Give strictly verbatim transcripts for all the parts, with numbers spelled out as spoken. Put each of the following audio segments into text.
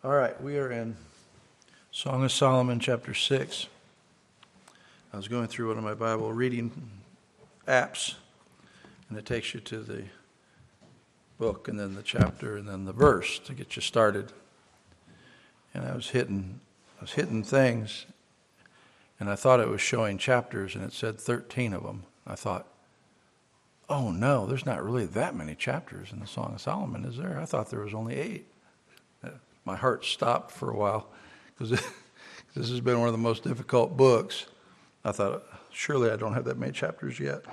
All right, we are in Song of Solomon, chapter six. I was going through one of my Bible reading apps, and it takes you to the book, and then the chapter, and then the verse to get you started. And I was hitting, I was hitting things, and I thought it was showing chapters, and it said thirteen of them. I thought, oh no, there's not really that many chapters in the Song of Solomon, is there? I thought there was only eight. My heart stopped for a while because this has been one of the most difficult books. I thought, surely I don't have that many chapters yet.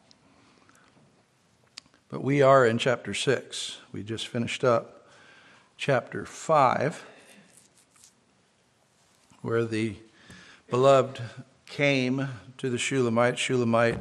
But we are in chapter six. We just finished up chapter five, where the beloved came to the Shulamite. Shulamite,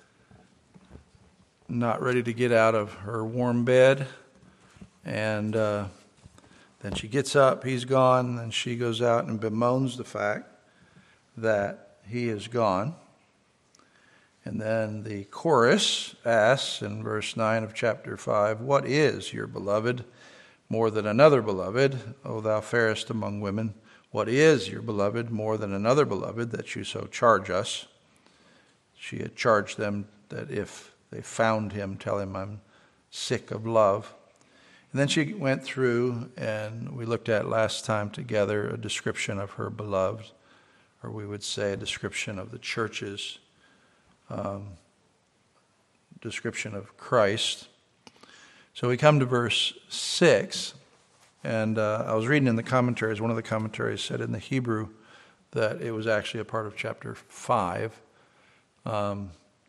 not ready to get out of her warm bed, and uh, then she gets up, he's gone, and she goes out and bemoans the fact that he is gone. And then the chorus asks in verse nine of chapter five, "What is your beloved more than another beloved, O thou fairest among women? What is your beloved more than another beloved, that you so charge us?" She had charged them that if they found him, tell him, "I'm sick of love." And then she went through, and we looked at last time together a description of her beloved, or we would say a description of the church's um, description of Christ. So we come to verse six, and uh, I was reading in the commentaries, one of the commentaries said in the Hebrew that it was actually a part of chapter five. Um,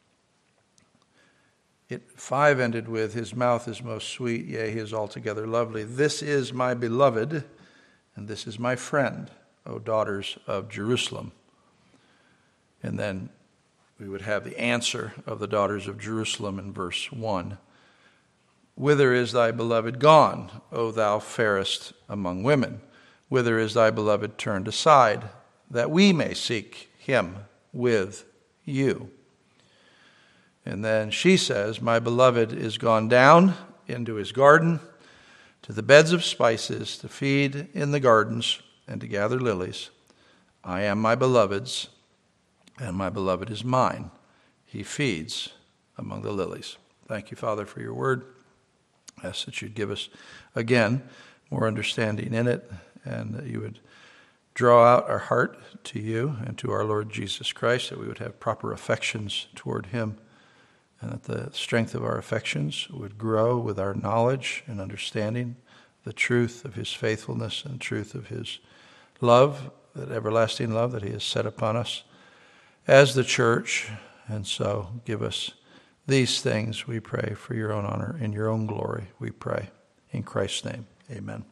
It, five ended with, "His mouth is most sweet, yea, he is altogether lovely. This is my beloved, and this is my friend, O daughters of Jerusalem." And then we would have the answer of the daughters of Jerusalem in verse one. "Whither is thy beloved gone, O thou fairest among women? Whither is thy beloved turned aside, that we may seek him with you?" And then she says, "My beloved is gone down into his garden, to the beds of spices, to feed in the gardens, and to gather lilies. I am my beloved's, and my beloved is mine. He feeds among the lilies." Thank you, Father, for your word. I ask that you'd give us, again, more understanding in it, and that you would draw out our heart to you and to our Lord Jesus Christ, that we would have proper affections toward him, and that the strength of our affections would grow with our knowledge and understanding the truth of his faithfulness and truth of his love, that everlasting love that he has set upon us as the church. And so give us these things, we pray, for your own honor, in your own glory, we pray. In Christ's name, amen.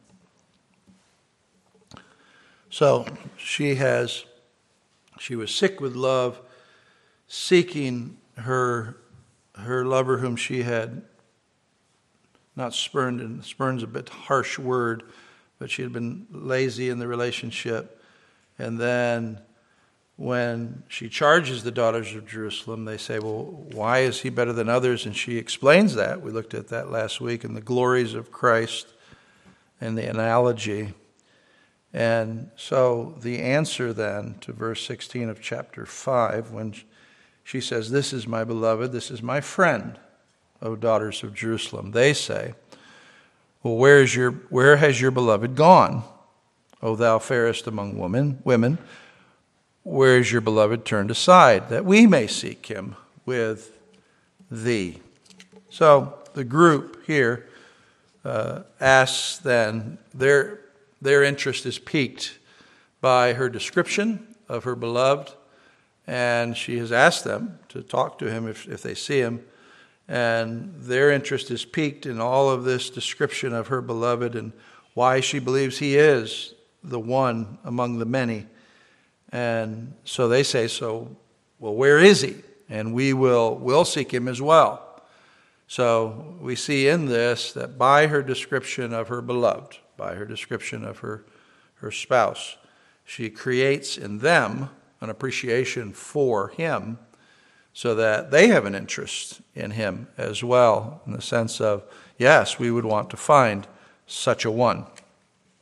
So she has, she was sick with love, seeking her her lover whom she had not spurned, and spurn's a bit harsh word, but she had been lazy in the relationship. And then when she charges the daughters of Jerusalem, they say, "Well, why is he better than others?" And she explains that. We looked at that last week in the glories of Christ and the analogy. And so the answer then to verse sixteen of chapter five, when she says, "This is my beloved, this is my friend, O daughters of Jerusalem," they say, "Well, where is your where has your beloved gone, O thou fairest among women women? Where is your beloved turned aside, that we may seek him with thee?" So the group here uh, asks then, their their interest is piqued by her description of her beloved. And she has asked them to talk to him if, if they see him. And their interest is piqued in all of this description of her beloved and why she believes he is the one among the many. And so they say, "So, well, where is he? And we will will seek him as well." So we see in this that by her description of her beloved, by her description of her, her spouse, she creates in them an appreciation for him, so that they have an interest in him as well, in the sense of, yes, we would want to find such a one.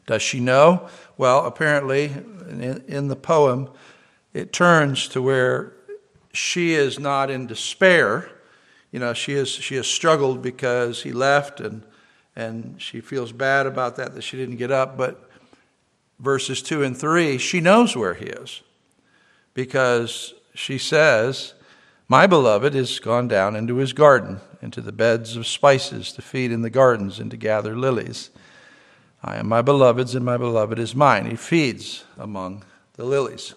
Does she know? Well, apparently, in, in the poem, it turns to where she is not in despair. You know, she is she has struggled because he left, and and she feels bad about that, that she didn't get up. But verses two and three, she knows where he is, because she says, my beloved is gone down into his garden, into the beds of spices, to feed in the gardens and to gather lilies. I am my beloved's, and my beloved is mine. He feeds among the lilies.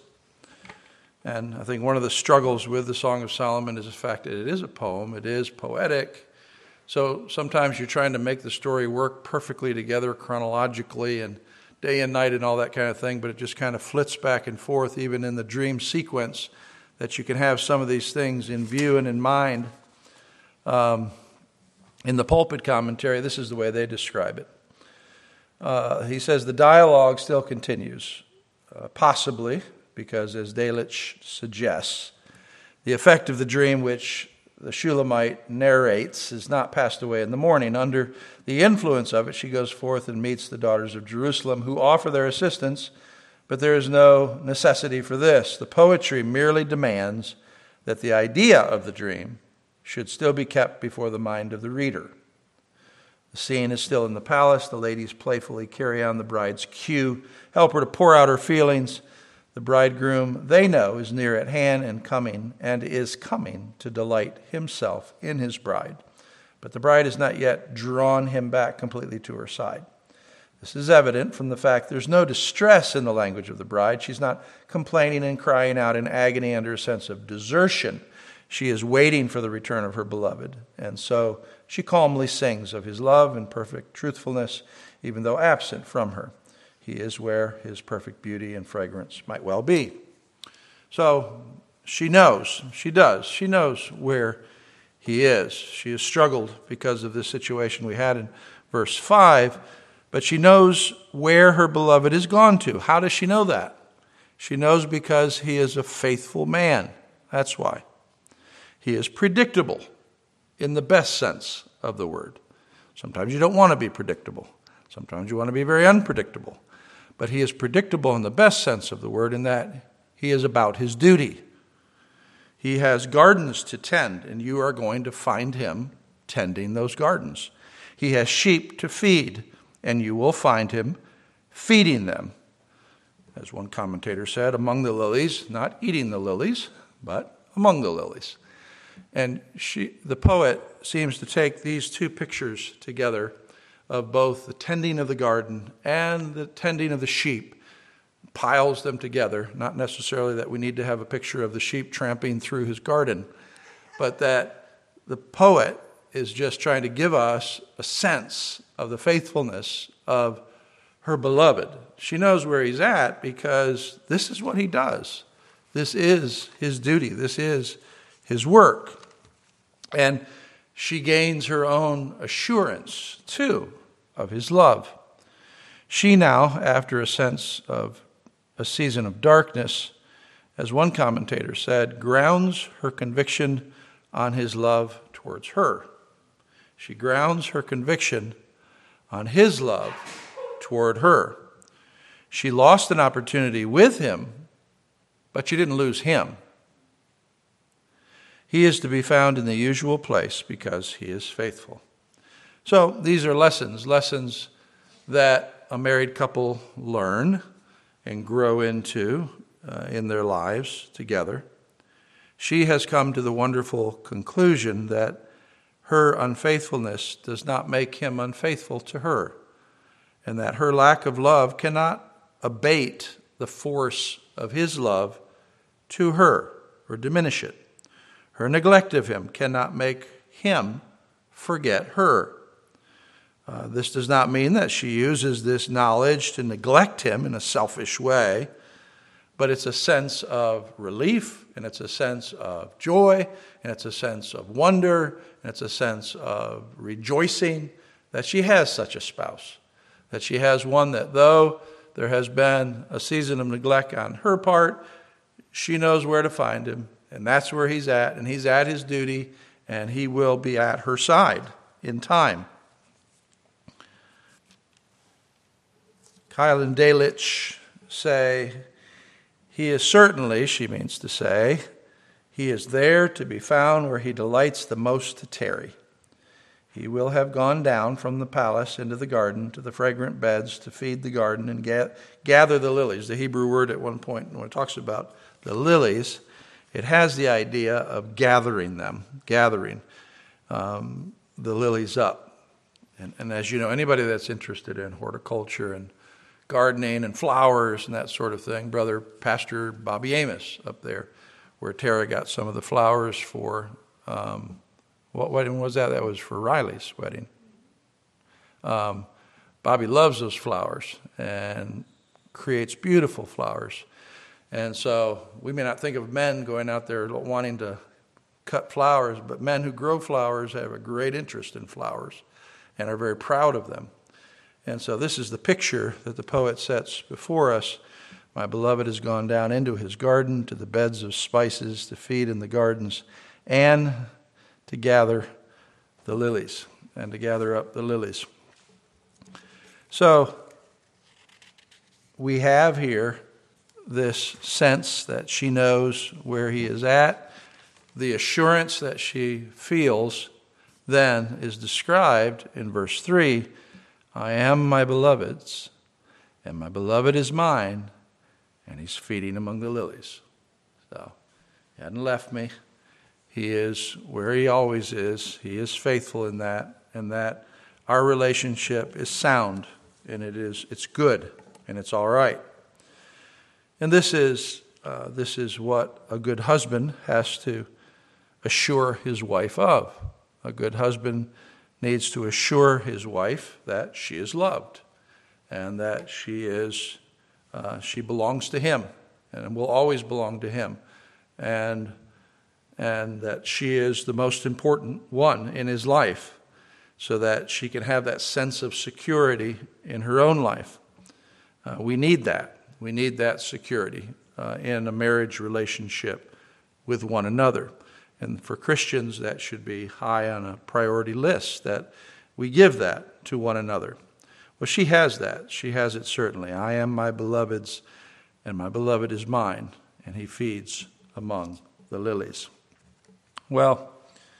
And I think one of the struggles with the Song of Solomon is the fact that it is a poem, it is poetic. So sometimes you're trying to make the story work perfectly together chronologically and day and night and all that kind of thing, but it just kind of flits back and forth, even in the dream sequence, that you can have some of these things in view and in mind. Um, in the pulpit commentary, this is the way they describe it. Uh, he says the dialogue still continues, uh, possibly because, as Delitzsch suggests, the effect of the dream which the Shulamite narrates is not passed away in the morning. Under the influence of it, she goes forth and meets the daughters of Jerusalem, who offer their assistance, but there is no necessity for this. The poetry merely demands that the idea of the dream should still be kept before the mind of the reader. The scene is still in the palace. The ladies playfully carry on the bride's cue, help her to pour out her feelings. The bridegroom, they know, is near at hand and coming, and is coming to delight himself in his bride. But the bride has not yet drawn him back completely to her side. This is evident from the fact there's no distress in the language of the bride. She's not complaining and crying out in agony under a sense of desertion. She is waiting for the return of her beloved. And so she calmly sings of his love and perfect truthfulness, even though absent from her. He is where his perfect beauty and fragrance might well be. So she knows, she does, she knows where he is. She has struggled because of this situation we had in verse five, but she knows where her beloved is gone to. How does she know that? She knows because he is a faithful man. That's why. He is predictable in the best sense of the word. Sometimes you don't want to be predictable. Sometimes you want to be very unpredictable. But he is predictable in the best sense of the word in that he is about his duty. He has gardens to tend, and you are going to find him tending those gardens. He has sheep to feed, and you will find him feeding them. As one commentator said, among the lilies, not eating the lilies, but among the lilies. And she, the poet seems to take these two pictures together of both the tending of the garden and the tending of the sheep, piles them together. Not necessarily that we need to have a picture of the sheep tramping through his garden, but that the poet is just trying to give us a sense of the faithfulness of her beloved. She knows where he's at because this is what he does. This is his duty. This is his work. And she gains her own assurance, too, of his love. She now, after a sense of a season of darkness, as one commentator said, grounds her conviction on his love towards her. She grounds her conviction on his love toward her. She lost an opportunity with him, but she didn't lose him. He is to be found in the usual place because he is faithful. So these are lessons, lessons that a married couple learn and grow into uh, in their lives together. She has come to the wonderful conclusion that her unfaithfulness does not make him unfaithful to her, and that her lack of love cannot abate the force of his love to her or diminish it. Her neglect of him cannot make him forget her. Uh, this does not mean that she uses this knowledge to neglect him in a selfish way, but it's a sense of relief, and it's a sense of joy, and it's a sense of wonder, and it's a sense of rejoicing that she has such a spouse, that she has one that though there has been a season of neglect on her part, she knows where to find him, and that's where he's at, and he's at his duty, and he will be at her side in time. Keil and Delitzsch say, he is certainly, she means to say, he is there to be found where he delights the most to tarry. He will have gone down from the palace into the garden to the fragrant beds to feed the garden and ga- gather the lilies. The Hebrew word at one point, when it talks about the lilies, it has the idea of gathering them, gathering um, the lilies up. And, and as you know, anybody that's interested in horticulture and gardening and flowers and that sort of thing, Brother Pastor Bobby Amos up there, where Tara got some of the flowers for, um, what wedding was that? That was for Riley's wedding. Um, Bobby loves those flowers and creates beautiful flowers. And so we may not think of men going out there wanting to cut flowers, but men who grow flowers have a great interest in flowers and are very proud of them. And so this is the picture that the poet sets before us. My beloved has gone down into his garden, to the beds of spices, to feed in the gardens, and to gather the lilies, and to gather up the lilies. So we have here this sense that she knows where he is at. The assurance that she feels then is described in verse three. I am my beloved's, and my beloved is mine, and he's feeding among the lilies. So he hadn't left me. He is where he always is. He is faithful in that, and that our relationship is sound, and it is it's good, and it's all right. And this is uh, this is what a good husband has to assure his wife of. A good husband needs to assure his wife that she is loved and that she is uh, she belongs to him and will always belong to him, and and that she is the most important one in his life, so that she can have that sense of security in her own life. Uh, we need that. We need that security uh, in a marriage relationship with one another. And for Christians, that should be high on a priority list, that we give that to one another. Well, she has that. She has it certainly. I am my beloved's, and my beloved is mine, and he feeds among the lilies. Well,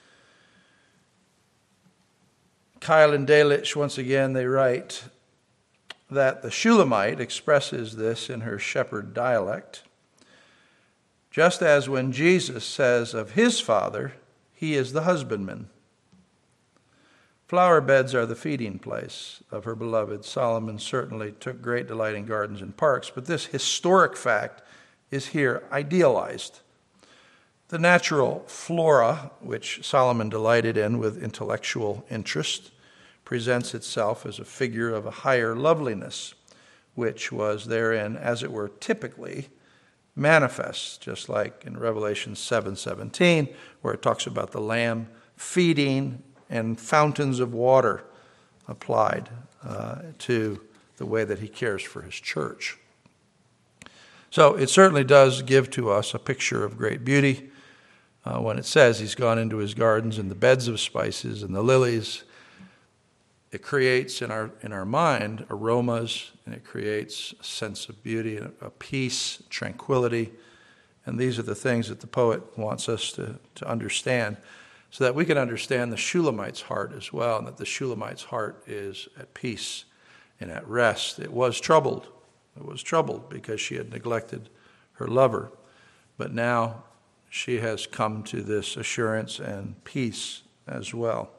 Keil and Delitzsch, once again, they write that the Shulamite expresses this in her shepherd dialect, just as when Jesus says of his Father, he is the husbandman. Flower beds are the feeding place of her beloved. Solomon certainly took great delight in gardens and parks, but this historic fact is here idealized. The natural flora, which Solomon delighted in with intellectual interest, presents itself as a figure of a higher loveliness, which was therein, as it were, typically manifest, just like in Revelation seven seventeen, where it talks about the Lamb feeding and fountains of water applied uh, to the way that he cares for his church. So it certainly does give to us a picture of great beauty uh, when it says he's gone into his gardens and the beds of spices and the lilies. It creates in our in our mind aromas, and it creates a sense of beauty, a peace, tranquility. And these are the things that the poet wants us to, to understand, so that we can understand the Shulamite's heart as well, and that the Shulamite's heart is at peace and at rest. It was troubled. It was troubled because she had neglected her lover. But now she has come to this assurance and peace as well.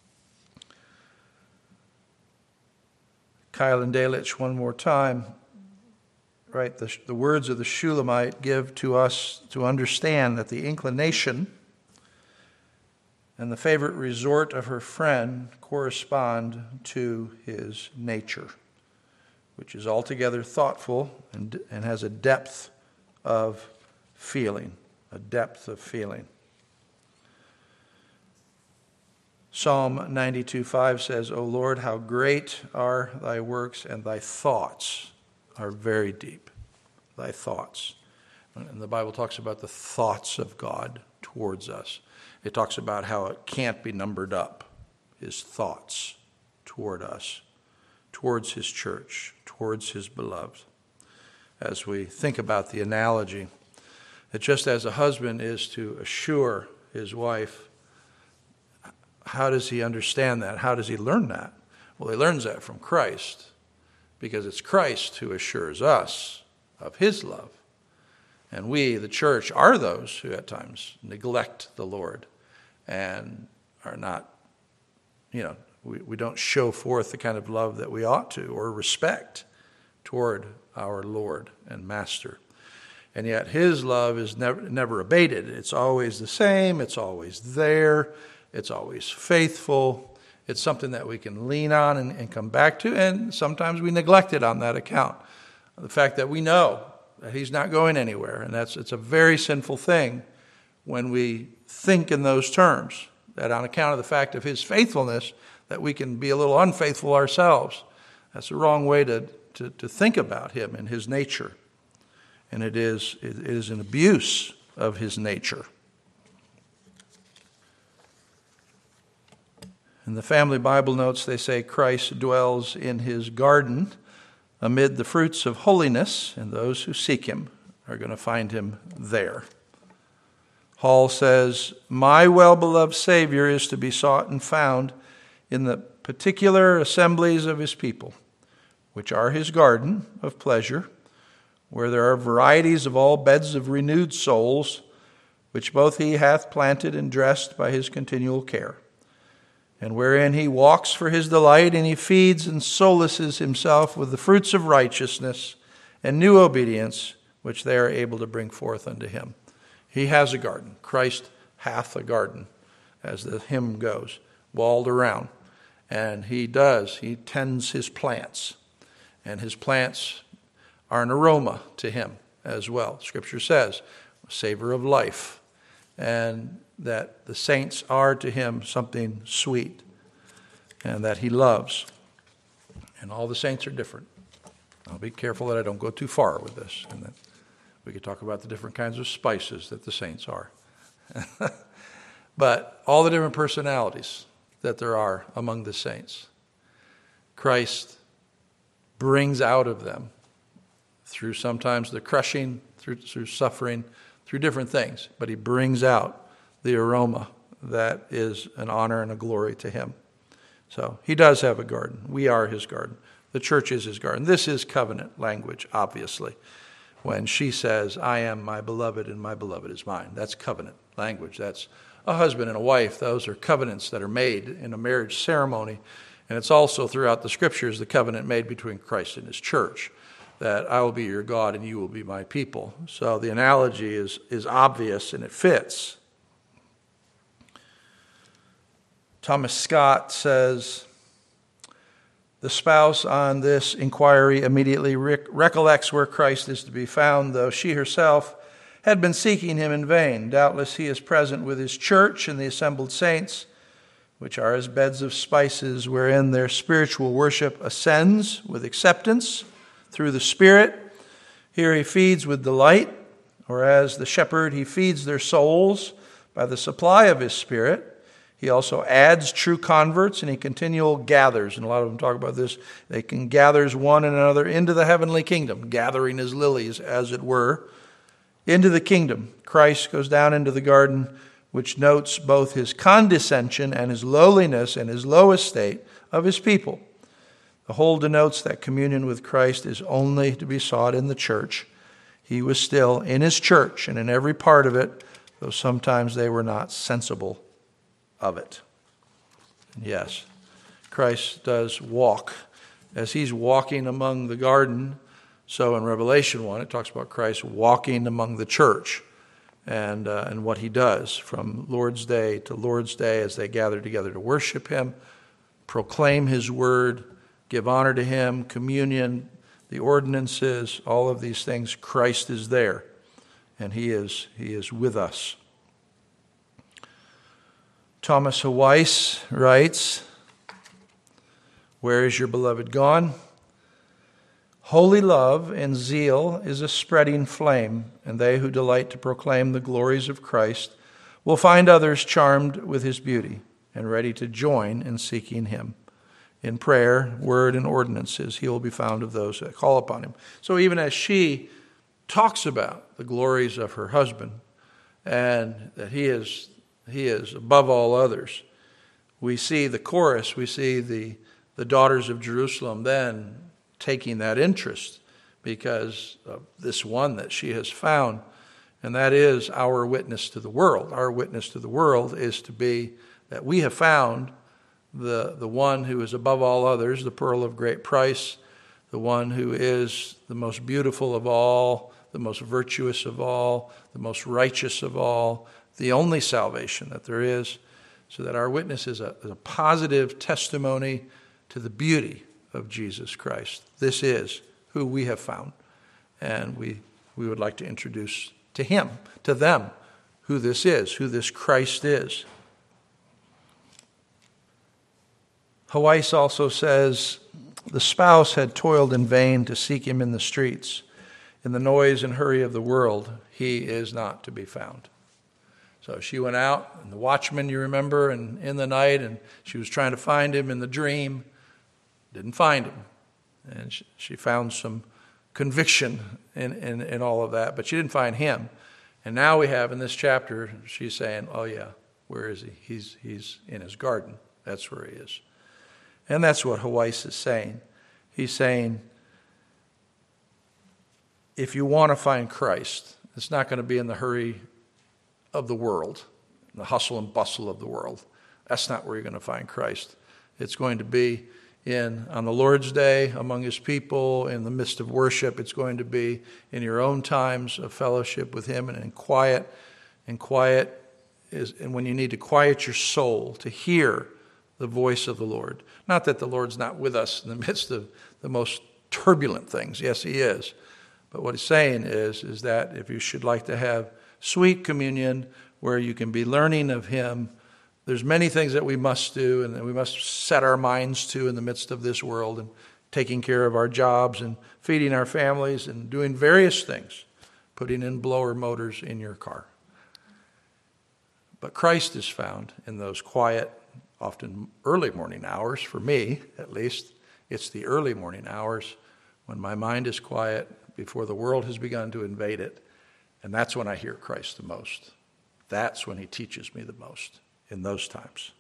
Keil and Delitzsch, one more time, right? The, the words of the Shulamite give to us to understand that the inclination and the favorite resort of her friend correspond to his nature, which is altogether thoughtful and, and has a depth of feeling, a depth of feeling. Psalm ninety-two five says, O Lord, how great are thy works, and thy thoughts are very deep. Thy thoughts. And the Bible talks about the thoughts of God towards us. It talks about how it can't be numbered up, his thoughts toward us. towards his church, towards his beloved. As we think about the analogy, that just as a husband is to assure his wife, how does he understand that? How does he learn that? Well, he learns that from Christ, because it's Christ who assures us of his love. And we, the church, are those who at times neglect the Lord and are not, you know, we, we don't show forth the kind of love that we ought to, or respect toward our Lord and Master. And yet his love is never, never abated. It's always the same. It's always there. It's always faithful. It's something that we can lean on and, and come back to. And sometimes we neglect it on that account. The fact that we know that he's not going anywhere. And that's it's a very sinful thing when we think in those terms, that on account of the fact of his faithfulness, that we can be a little unfaithful ourselves. That's the wrong way to, to, to think about him and his nature. And it is, it is an abuse of his nature. In the family Bible notes, they say Christ dwells in his garden amid the fruits of holiness, and those who seek him are going to find him there. Hall says, my well-beloved Savior is to be sought and found in the particular assemblies of his people, which are his garden of pleasure, where there are varieties of all beds of renewed souls, which both he hath planted and dressed by his continual care, and wherein he walks for his delight, and he feeds and solaces himself with the fruits of righteousness and new obedience, which they are able to bring forth unto him. He has a garden. Christ hath a garden, as the hymn goes, walled around. And he does. He tends his plants. And his plants are an aroma to him as well. Scripture says, a savor of life. And that the saints are to him something sweet. And that he loves. And all the saints are different. I'll be careful that I don't go too far with this. And that we could talk about the different kinds of spices that the saints are. But all the different personalities that there are among the saints, Christ brings out of them through sometimes the crushing, through, through suffering, through different things. But he brings out the aroma that is an honor and a glory to him. So he does have a garden. We are his garden. The church is his garden. This is covenant language, obviously. When she says, I am my beloved and my beloved is mine. That's covenant language. That's a husband and a wife. Those are covenants that are made in a marriage ceremony. And it's also throughout the scriptures the covenant made between Christ and his church, that I will be your God and you will be my people. So the analogy is, is obvious and it fits. Thomas Scott says, the spouse on this inquiry immediately rec- recollects where Christ is to be found, though she herself had been seeking him in vain. Doubtless he is present with his church and the assembled saints, which are as beds of spices wherein their spiritual worship ascends with acceptance through the Spirit. Here he feeds with delight, or as the shepherd he feeds their souls by the supply of his Spirit. He also adds true converts, and he continual gathers, and a lot of them talk about this, they can gathers one and another into the heavenly kingdom, gathering his lilies, as it were, into the kingdom. Christ goes down into the garden, which notes both his condescension and his lowliness and his low estate of his people. The whole denotes that communion with Christ is only to be sought in the church. He was still in his church and in every part of it, though sometimes they were not sensible of it. Yes, Christ does walk. As he's walking among the garden, so in Revelation one, it talks about Christ walking among the church and, uh, and what he does from Lord's Day to Lord's Day as they gather together to worship him, proclaim his word, give honor to him, communion, the ordinances, all of these things. Christ is there, and he is, he is with us. Thomas Weiss writes, where is your beloved gone? Holy love and zeal is a spreading flame, and they who delight to proclaim the glories of Christ will find others charmed with his beauty and ready to join in seeking him. in prayer, word, and ordinances, he will be found of those that call upon him. So even as she talks about the glories of her husband and that he is he is above all others, we see the chorus, we see the, the daughters of Jerusalem then taking that interest because of this one that she has found, and that is our witness to the world. Our witness to the world is to be that we have found the, the one who is above all others, the pearl of great price, the one who is the most beautiful of all, the most virtuous of all, the most righteous of all, the only salvation that there is, so that our witness is a, is a positive testimony to the beauty of Jesus Christ. This is who we have found, and we, we would like to introduce to him, to them, who this is, who this Christ is. Hawais also says, the spouse had toiled in vain to seek him in the streets. In the noise and hurry of the world, he is not to be found. So she went out, and the watchman, you remember, and in the night, and she was trying to find him in the dream, didn't find him. And she, she found some conviction in, in, in all of that, but she didn't find him. And now we have in this chapter, she's saying, oh yeah, where is he? He's, he's in his garden. That's where he is. And that's what Hawais is saying. He's saying, if you want to find Christ, it's not going to be in the hurry of the world, the hustle and bustle of the world. That's not where you're going to find Christ. It's going to be in on the Lord's day, among his people, in the midst of worship. It's going to be in your own times of fellowship with him, and in quiet. And quiet is, and when you need to quiet your soul to hear the voice of the Lord. Not that the Lord's not with us in the midst of the most turbulent things. Yes, he is. But what he's saying is, is that if you should like to have sweet communion where you can be learning of him, there's many things that we must do and that we must set our minds to in the midst of this world, and taking care of our jobs and feeding our families and doing various things, putting in blower motors in your car. But Christ is found in those quiet, often early morning hours. For me, at least, it's the early morning hours when my mind is quiet before the world has begun to invade it. And that's when I hear Christ the most. That's when he teaches me the most, in those times.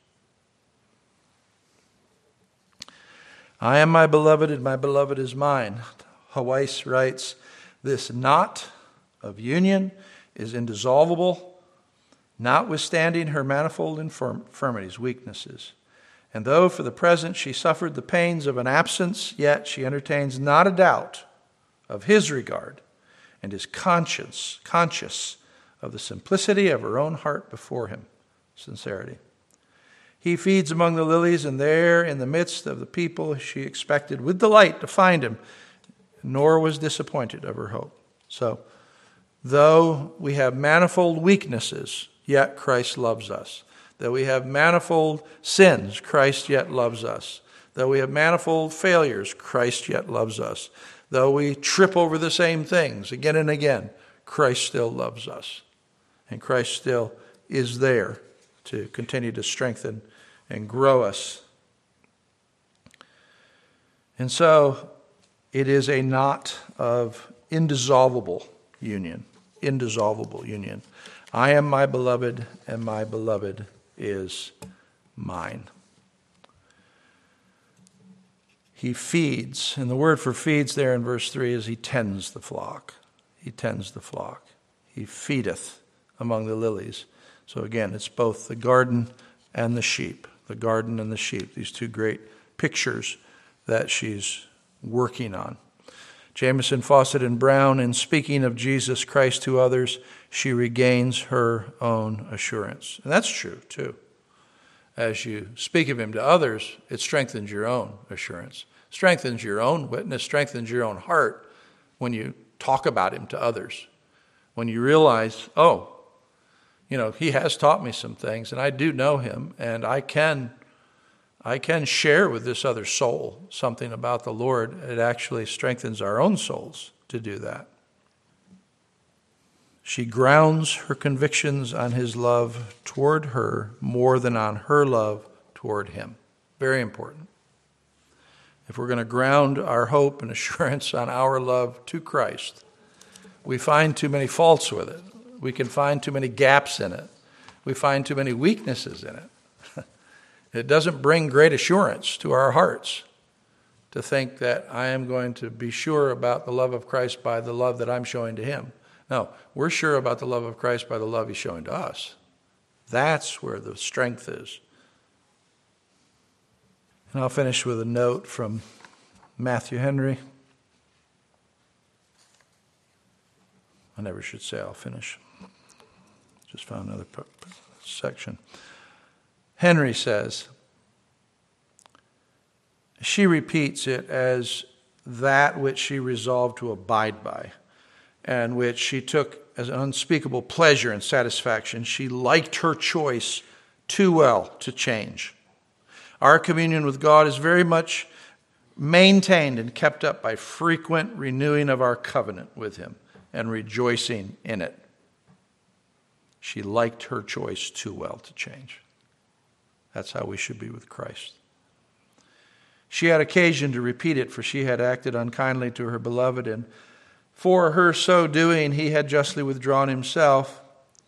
I am my beloved, and my beloved is mine. Hawais writes, this knot of union is indissoluble, notwithstanding her manifold infirmities, weaknesses. And though for the present she suffered the pains of an absence, yet she entertains not a doubt of his regard, and is conscious, conscious of the simplicity of her own heart before him. Sincerity. He feeds among the lilies, and there in the midst of the people she expected with delight to find him, nor was disappointed of her hope. So, though we have manifold weaknesses, yet Christ loves us. Though we have manifold sins, Christ yet loves us. Though we have manifold failures, Christ yet loves us. Though we trip over the same things again and again, Christ still loves us. And Christ still is there to continue to strengthen and grow us. And so it is a knot of indissoluble union. Indissoluble union. I am my beloved, and my beloved is mine. He feeds, and the word for feeds there in verse three is he tends the flock. He tends the flock. He feedeth among the lilies. So again, it's both the garden and the sheep. The garden and the sheep, these two great pictures that she's working on. Jamieson, Fawcett, and Brown, in speaking of Jesus Christ to others, she regains her own assurance. And that's true, too. As you speak of him to others, it strengthens your own assurance, strengthens your own witness, strengthens your own heart when you talk about him to others. When you realize, oh, you know, he has taught me some things, and I do know him, and I can I can share with this other soul something about the Lord. It actually strengthens our own souls to do that. She grounds her convictions on his love toward her more than on her love toward him. Very important. if we're going to ground our hope and assurance on our love to Christ, we find too many faults with it. We can find too many gaps in it. We find too many weaknesses in it. It doesn't bring great assurance to our hearts to think that I am going to be sure about the love of Christ by the love that I'm showing to him. No, we're sure about the love of Christ by the love he's showing to us. That's where the strength is. And I'll finish with a note from Matthew Henry. I never should say I'll finish. Just found another section. Henry says, she repeats it as that which she resolved to abide by, and which she took as an unspeakable pleasure and satisfaction. She liked her choice too well to change. Our communion with God is very much maintained and kept up by frequent renewing of our covenant with him and rejoicing in it. She liked her choice too well to change. That's how we should be with Christ. She had occasion to repeat it, for she had acted unkindly to her beloved, and for her so doing he had justly withdrawn himself.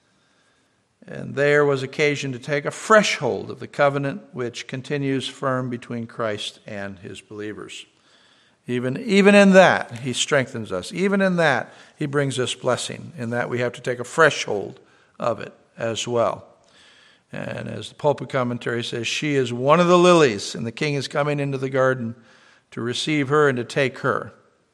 And there was occasion to take a fresh hold of the covenant which continues firm between Christ and his believers. Even, even in that, he strengthens us. Even in that, he brings us blessing. In that, we have to take a fresh hold of it as well. And as the pulpit commentary says, she is one of the lilies, and the king is coming into the garden to receive her and to take her.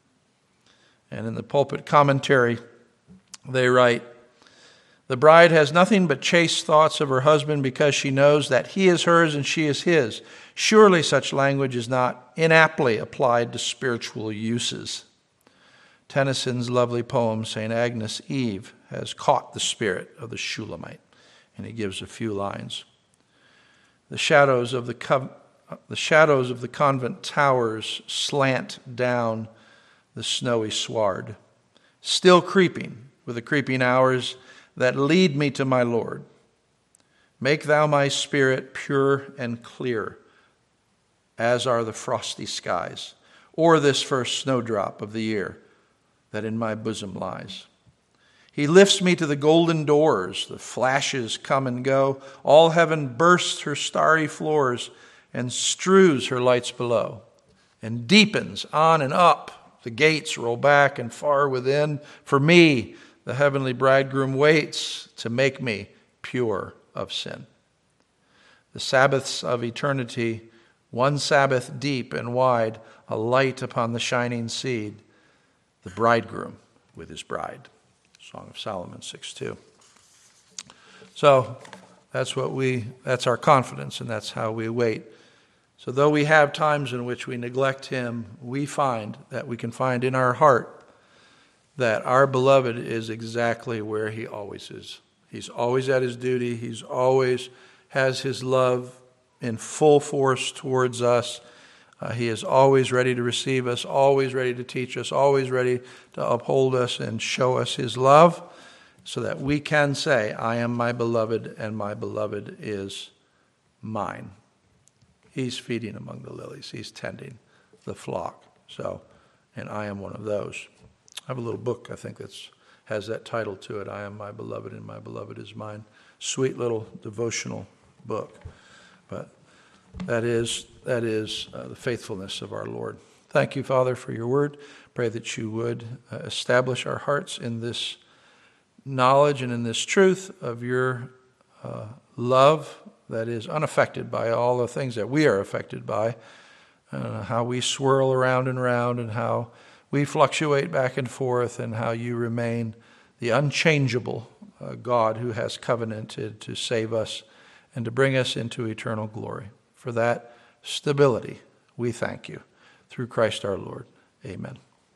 And in the pulpit commentary, they write, the bride has nothing but chaste thoughts of her husband because she knows that he is hers and she is his. Surely such language is not inaptly applied to spiritual uses. Tennyson's lovely poem, Saint Agnes Eve, has caught the spirit of the Shulamite, and he gives a few lines. The shadows of the, co- the shadows of the convent towers slant down the snowy sward, still creeping with the creeping hours that lead me to my Lord. Make thou my spirit pure and clear, as are the frosty skies, or this first snowdrop of the year that in my bosom lies. He lifts me to the golden doors, the flashes come and go, all heaven bursts her starry floors and strews her lights below, and deepens on and up. The gates roll back and far within. For me, the heavenly bridegroom waits to make me pure of sin. The Sabbaths of eternity, one Sabbath deep and wide, a light upon the shining seed, the bridegroom with his bride. Song of Solomon six two. So that's what we, that's our confidence, and that's how we wait. So though we have times in which we neglect him, we find that we can find in our heart that our beloved is exactly where he always is. He's always at his duty. He's always has his love in full force towards us. Uh, he is always ready to receive us, always ready to teach us, always ready to uphold us and show us his love so that we can say, I am my beloved and my beloved is mine. He's feeding among the lilies. He's tending the flock. So, and I am one of those. I have a little book, I think, that has that title to it. I am my beloved and my beloved is mine. Sweet little devotional book. But that is that is uh, the faithfulness of our Lord. Thank you, Father, for your word. Pray that you would uh, establish our hearts in this knowledge and in this truth of your uh, love that is unaffected by all the things that we are affected by, uh, how we swirl around and around and how we fluctuate back and forth, and how you remain the unchangeable uh, God who has covenanted to save us and to bring us into eternal glory. For that stability, we thank you. Through Christ our Lord. Amen.